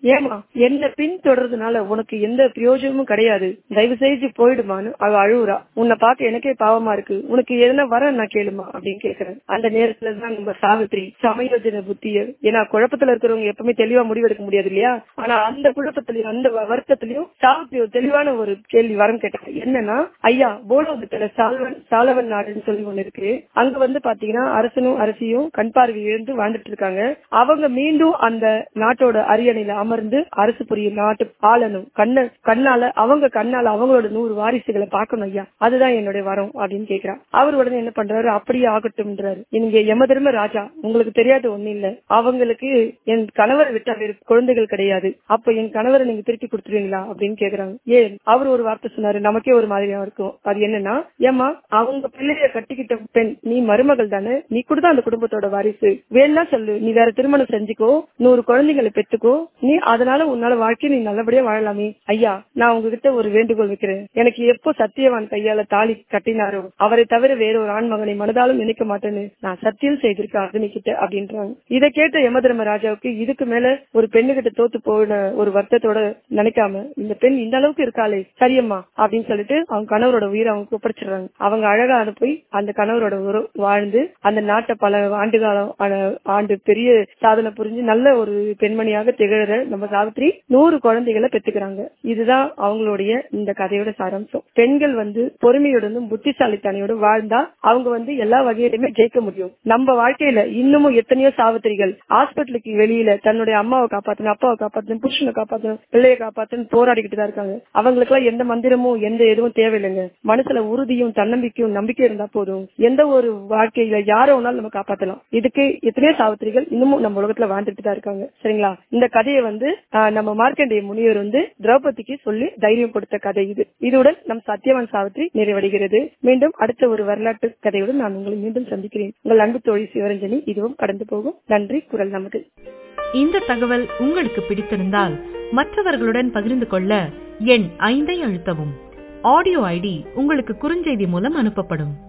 ஏமா என்ன பின் தொடர்றதுனால உனக்கு எந்த பிரயோஜனமும் கிடையாது, தயவு செய்து போயிடுமான்னு அவ அழுவுறா. உன்னை பார்க்க எனக்கே பாவமா இருக்கு, உனக்கு எதனா வர நான் கேளுமா அப்படின்னு கேக்குறேன். அந்த நேரத்துலதான் நம்ம சாவித்திரி சமயோஜன புத்திய, ஏன்னா குழப்பத்துல இருக்கிறவங்க எப்பவுமே தெளிவா முடிவெடுக்க முடியாது இல்லையா, ஆனா அந்த குழப்பத்திலயும் அந்த வருத்தத்திலயும் சாவித்திரி ஒரு தெளிவான ஒரு கேள்வி வரம் கேட்டாங்க. என்னன்னா, ஐயா போலோகத்துல சாலவன் நாடுன்னு சொல்லி ஒண்ணு இருக்கு, அங்க பாத்தீங்கன்னா அரசனும் அரசியும் கண் பார்வை இழந்து வாழ்ந்துட்டு இருக்காங்க. அவங்க மீண்டும் அந்த நாட்டோட அரியணையில அமர்ந்து அரசு புரியும் நாட்டு ஆளணும், கண்ணால அவங்களோட 100 வாரிசுகளை பார்க்கணும் ஐயா, அதுதான் என்னுடைய வரம் அப்படின்னு கேட்கிறார். அவர் உடனே என்ன பண்றாரு, அப்படியே ஆகட்டும்ன்றாரு. நீங்க யம தர்ம ராஜா, உங்களுக்கு தெரியாத ஒண்ணு இல்ல, அவங்களுக்கு என் கணவரை விட்டா வேறு குழந்தைகள் கிடையாது, அப்ப என் கணவரை நீங்க திருப்பி கொடுத்துருவீங்களா அப்படின்னு கேக்குறாங்க. ஏன் அவர் ஒரு வார்த்தை சொன்னாரு, நமக்கே ஒரு மாதிரியா இருக்கும். அது என்னன்னா, ஏமா அவங்க பிள்ளைய கட்டிக்கிட்ட பெண் நீ மருமகள் தானே, நீ கூட தான் அந்த குடும்பத்தோட வாரிசு, வேணா சொல்லு நீ வேற திருமணம் செஞ்சுக்கோ, 100 குழந்தைகளை பெற்றுக்கோ, நீ அதனால உன்னால வாழ்க்கை நீ நல்லபடியா வாழலாமே. ஐயா நான் உங்ககிட்ட ஒரு வேண்டுகோள் வைக்கிறேன், எனக்கு எப்போ சத்தியவான் கையால தாலி கட்டினாரோ அவரை தவிர வேற ஒரு ஆண் மகனை மனதாலும் நினைக்க மாட்டேன்னு நான் சத்தியம் செய்திருக்கேன் அக்னி கிட்ட அப்படின்றாங்க. இதை கேட்ட யமதர்ம ராஜாவுக்கு இதுக்கு மேல ஒரு பெண்ணுகிட்ட தோத்து போன ஒரு வருத்தத்தோட நினைக்காம, இந்த பெண் இந்த அளவுக்கு இருக்காளே சரியம்மா அப்படின்னு சொல்லிட்டு அவங்க கணவரோட உயிரை அவங்க ஒப்படைச்சிடுறாங்க. அவங்க அழகா போய் அந்த கணவரோட வாழ்ந்து அந்த நாட்டை பல ஆண்டு பெரிய சாதனை புரிஞ்சு நல்ல ஒரு பெண்மணியாக திகழற நம்ம சாவித்திரி 100 குழந்தைகளை பெற்றுக்கிறாங்க. இதுதான் அவங்களுடைய இந்த கதையோட சாராம்சம். பெண்கள் பொறுமையோடும் புத்திசாலித்தனையோட வாழ்ந்தா அவங்க எல்லா வகையிலுமே ஜெயிக்க முடியும். நம்ம வாழ்க்கையில இன்னமும் எத்தனையோ சாவித்திரிகள் ஹாஸ்பிட்டலுக்கு வெளியில தன்னுடைய அம்மாவை காப்பாத்தணும், அப்பாவை காப்பாத்தணும், புருஷனை காப்பாத்தணும், பிள்ளையை காப்பாத்தணும் போராடிக்கிட்டு தான் இருக்காங்க. அவங்களுக்கு எல்லாம் எந்த மந்திரமும் எந்த எதுவும் தேவையில்லைங்க. மனசுல உறுதியும் தன்னம்பிக்கையும் நம்பிக்கை இருந்தா போதும், எந்த ஒரு வாழ்க்கையில யார ஒன்னாலும் நம்ம காப்பாத்தலாம். இதுக்கு எத்தனையோ சாவித்திரிகள் இன்னமும் நம்ம உலகத்துல வாழ்ந்துட்டு தான் இருக்காங்க. சரிங்களா? இந்த கதையை நம்ம மார்க்கண்டேய முனிவர் திரௌபதிக்கு சொல்லி தைரியம் கொடுத்த கதை இது. இதுடன் நம் சத்தியவான் சாவித்திரி நிறைவடைகிறது. மீண்டும் அடுத்த ஒரு வரலாற்று கதையுடன் நான் உங்களை மீண்டும் சந்திக்கிறேன். உங்கள் அன்பு தோழி சிவரஞ்சனி. இதுவும் கடந்து போகும். நன்றி. குரல் நமக்கு. இந்த தகவல் உங்களுக்கு பிடித்திருந்தால் மற்றவர்களுடன் பகிர்ந்து கொள்ள எண் 5 அழுத்தவும். ஆடியோ ஐடி உங்களுக்கு குறுஞ்செய்தி மூலம் அனுப்பப்படும்.